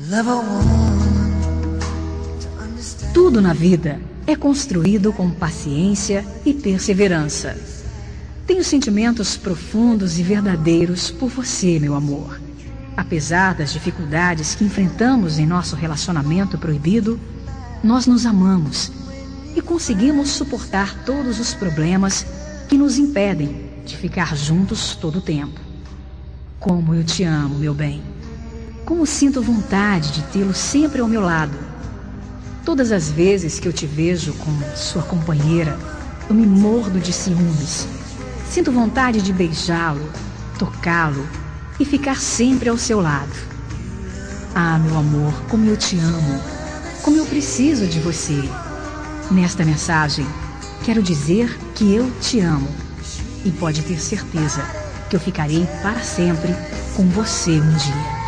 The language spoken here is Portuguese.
Tudo na vida é construído com paciência e perseverança. Tenho sentimentos profundos e verdadeiros por você, meu amor. Apesar das dificuldades que enfrentamos em nosso relacionamento proibido, nós nos amamos e conseguimos suportar todos os problemas que nos impedem de ficar juntos todo o tempo. Como eu te amo, meu bem. Como sinto vontade de tê-lo sempre ao meu lado. Todas as vezes que eu te vejo com sua companheira, eu me mordo de ciúmes. Sinto vontade de beijá-lo, tocá-lo e ficar sempre ao seu lado. Ah, meu amor, como eu te amo, como eu preciso de você. Nesta mensagem, quero dizer que eu te amo e pode ter certeza que eu ficarei para sempre com você um dia.